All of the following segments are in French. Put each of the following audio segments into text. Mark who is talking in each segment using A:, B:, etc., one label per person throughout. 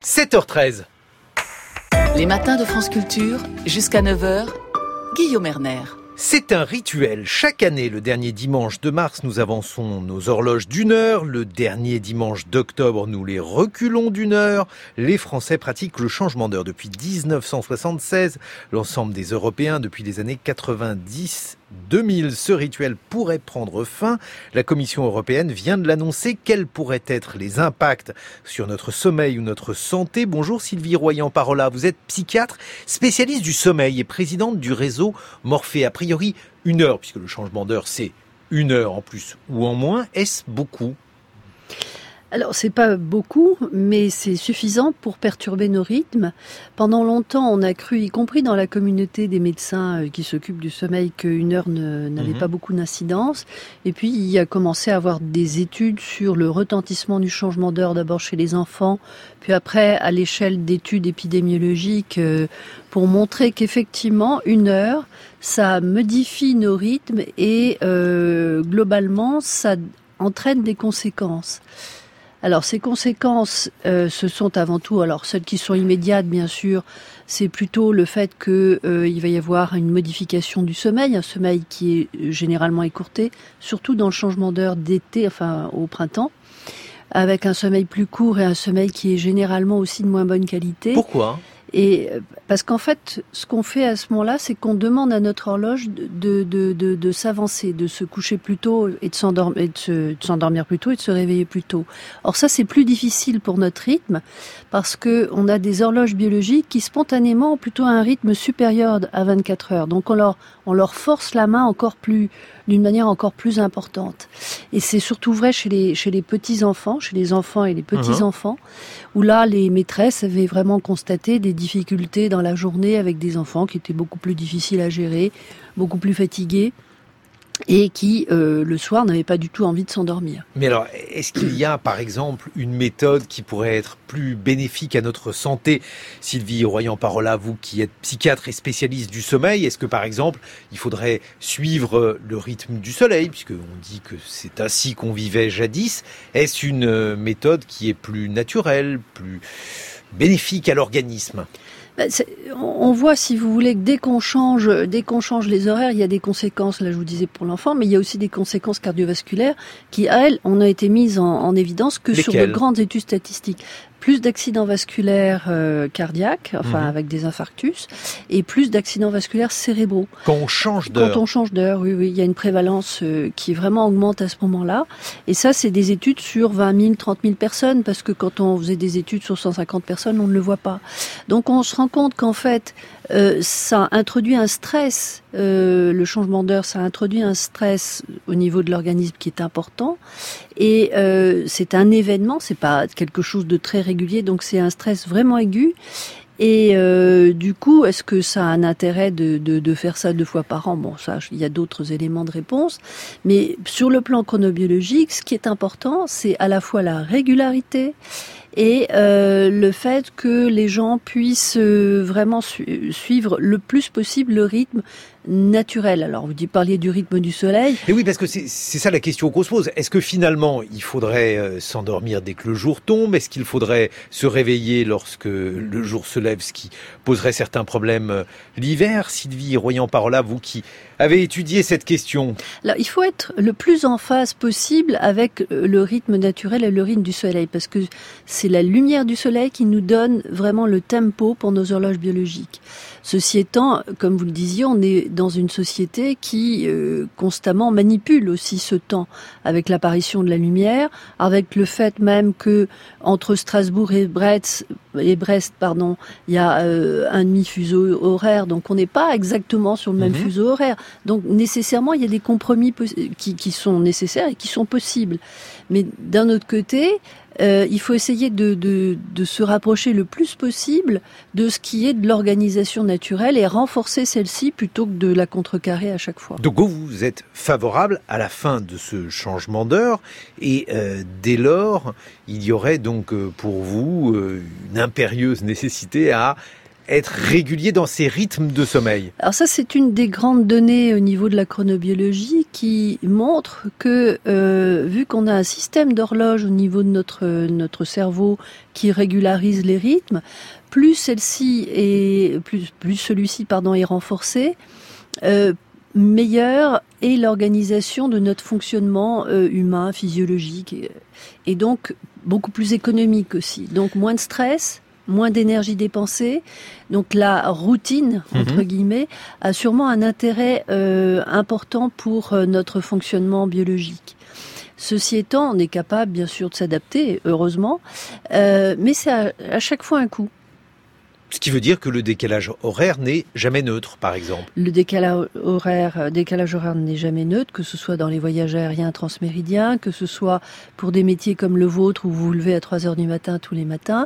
A: 7h13.
B: Les matins de France Culture, jusqu'à 9h, Guillaume Erner.
A: C'est un rituel. Chaque année, le dernier dimanche de mars, nous avançons nos horloges d'une heure. Le dernier dimanche d'octobre, nous les reculons d'une heure. Les Français pratiquent le changement d'heure depuis 1976. L'ensemble des Européens depuis les années 90-2000. Ce rituel pourrait prendre fin. La Commission européenne vient de l'annoncer. Quels pourraient être les impacts sur notre sommeil ou notre santé? Bonjour Sylvie Royan-Parola, vous êtes psychiatre, spécialiste du sommeil et présidente du réseau Morphée. A priori, une heure, puisque le changement d'heure, c'est une heure en plus ou en moins. Est-ce beaucoup ?
C: Alors, c'est pas beaucoup, mais c'est suffisant pour perturber nos rythmes. Pendant longtemps, on a cru, y compris dans la communauté des médecins qui s'occupent du sommeil, qu'une heure n'avait pas beaucoup d'incidence. Et puis, il y a commencé à avoir des études sur le retentissement du changement d'heure, d'abord chez les enfants, puis après, à l'échelle d'études épidémiologiques, pour montrer qu'effectivement, une heure, ça modifie nos rythmes et globalement, ça entraîne des conséquences. Alors, ces conséquences, ce sont avant tout, alors celles qui sont immédiates, bien sûr, c'est plutôt le fait que il va y avoir une modification du sommeil, un sommeil qui est généralement écourté, surtout dans le changement d'heure d'été, enfin au printemps, avec un sommeil plus court et un sommeil qui est généralement aussi de moins bonne qualité.
A: Pourquoi ?
C: Et parce qu'en fait, ce qu'on fait à ce moment-là, c'est qu'on demande à notre horloge de s'avancer, de se coucher plus tôt et de s'endormir plus tôt et de se réveiller plus tôt. Or ça, c'est plus difficile pour notre rythme parce que on a des horloges biologiques qui spontanément ont plutôt un rythme supérieur à 24 heures. Donc on leur force la main d'une manière encore plus importante. Et c'est surtout vrai chez les petits enfants, chez les enfants et les petits enfants, où là les maîtresses avaient vraiment constaté des difficultés dans la journée avec des enfants qui étaient beaucoup plus difficiles à gérer, beaucoup plus fatigués et qui, le soir, n'avaient pas du tout envie de s'endormir.
A: Mais alors, est-ce qu'il y a, par exemple, une méthode qui pourrait être plus bénéfique à notre santé? Sylvie Royan-Parola, vous qui êtes psychiatre et spécialiste du sommeil, est-ce que, par exemple, il faudrait suivre le rythme du soleil, puisqu'on dit que c'est ainsi qu'on vivait jadis? Est-ce une méthode qui est plus naturelle, plus bénéfique à l'organisme?
C: On voit, si vous voulez, que dès qu'on change les horaires, il y a des conséquences, là je vous disais pour l'enfant, mais il y a aussi des conséquences cardiovasculaires qui, à elles, on a été mises en évidence que sur de grandes études statistiques. Plus d'accidents vasculaires cardiaques, enfin avec des infarctus, et plus d'accidents vasculaires cérébraux.
A: Quand on change d'heure.
C: Quand on change d'heure, oui, il y a une prévalence qui vraiment augmente à ce moment-là. Et ça, c'est des études sur 20 000, 30 000 personnes, parce que quand on faisait des études sur 150 personnes, on ne le voit pas. Donc on se rend compte qu'en fait, ça introduit un stress, le changement d'heure, ça introduit un stress au niveau de l'organisme qui est important. Et c'est un événement, c'est pas quelque chose de très régulier, donc c'est un stress vraiment aigu. Et du coup, est-ce que ça a un intérêt de faire ça 2 fois par an? Bon, ça, il y a d'autres éléments de réponse. Mais sur le plan chronobiologique, ce qui est important, c'est à la fois la régularité et le fait que les gens puissent vraiment suivre le plus possible le rythme naturel. Alors, vous parliez du rythme du soleil.
A: Et oui, parce que c'est ça la question qu'on se pose. Est-ce que finalement, il faudrait s'endormir dès que le jour tombe? Est-ce qu'il faudrait se réveiller lorsque le jour se lève, ce qui poserait certains problèmes l'hiver? Sylvie Royan-Parola, vous qui avez étudié cette question.
C: Alors, il faut être le plus en phase possible avec le rythme naturel et le rythme du soleil, parce que c'est la lumière du soleil qui nous donne vraiment le tempo pour nos horloges biologiques. Ceci étant, comme vous le disiez, on est dans une société qui constamment manipule aussi ce temps avec l'apparition de la lumière, avec le fait même que entre Strasbourg et Brest, il y a un demi-fuseau horaire, donc on n'est pas exactement sur le même fuseau horaire. Donc nécessairement, il y a des compromis qui sont nécessaires et qui sont possibles. Mais d'un autre côté, il faut essayer de se rapprocher le plus possible de ce qui est de l'organisation naturelle et renforcer celle-ci plutôt que de la contrecarrer à chaque fois.
A: Donc vous êtes favorable à la fin de ce changement d'heure et dès lors, il y aurait donc pour vous une impérieuse nécessité à être régulier dans ses rythmes de sommeil?
C: Alors ça, c'est une des grandes données au niveau de la chronobiologie qui montre que vu qu'on a un système d'horloge au niveau de notre cerveau qui régularise les rythmes, plus celui-ci est renforcé, meilleure est l'organisation de notre fonctionnement humain, physiologique, et donc beaucoup plus économique aussi. Donc moins de stress, moins d'énergie dépensée. Donc la routine, entre guillemets, a sûrement un intérêt important pour notre fonctionnement biologique. Ceci étant, on est capable bien sûr de s'adapter, heureusement, mais c'est à chaque fois un coût.
A: Ce qui veut dire que le décalage horaire n'est jamais neutre, par exemple.
C: Le décalage horaire n'est jamais neutre, que ce soit dans les voyages aériens transméridiens, que ce soit pour des métiers comme le vôtre où vous vous levez à 3h du matin tous les matins.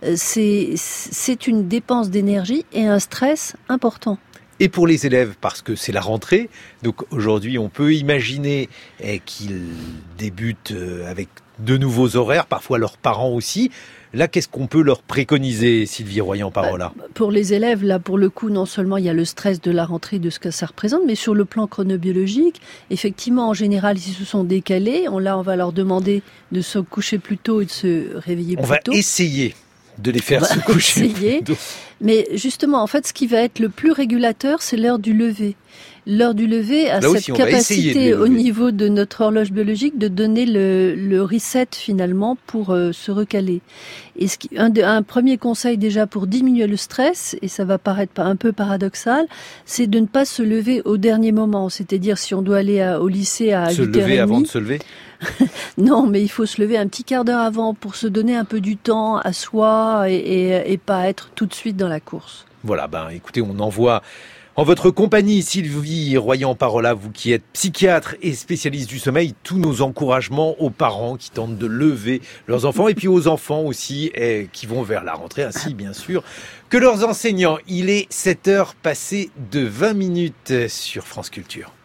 C: C'est une dépense d'énergie et un stress important.
A: Et pour les élèves, parce que c'est la rentrée, donc aujourd'hui on peut imaginer qu'ils débutent avec de nouveaux horaires, parfois leurs parents aussi. Là, qu'est-ce qu'on peut leur préconiser, Sylvie Royan-Parola ?
C: Pour les élèves, là, pour le coup, non seulement il y a le stress de la rentrée, de ce que ça représente, mais sur le plan chronobiologique, effectivement, en général, s'ils se sont décalés, on va leur demander de se coucher plus tôt et de se réveiller plus tôt.
A: On va essayer de les faire se coucher plus tôt.
C: Mais justement, en fait, ce qui va être le plus régulateur, c'est l'heure du lever. L'heure du lever a cette capacité au niveau de notre horloge biologique de donner le reset finalement pour se recaler. Et un premier conseil déjà pour diminuer le stress, et ça va paraître un peu paradoxal, c'est de ne pas se lever au dernier moment. C'est-à-dire si on doit aller au lycée à 8h30.
A: Se lever avant de se lever ?
C: Non, mais il faut se lever un petit quart d'heure avant pour se donner un peu du temps à soi et pas être tout de suite dans la course.
A: Voilà, écoutez, on envoie en votre compagnie, Sylvie Royan-Parola, vous qui êtes psychiatre et spécialiste du sommeil, tous nos encouragements aux parents qui tentent de lever leurs enfants et puis aux enfants aussi qui vont vers la rentrée, ainsi bien sûr que leurs enseignants. Il est 7h passées de 20 minutes sur France Culture.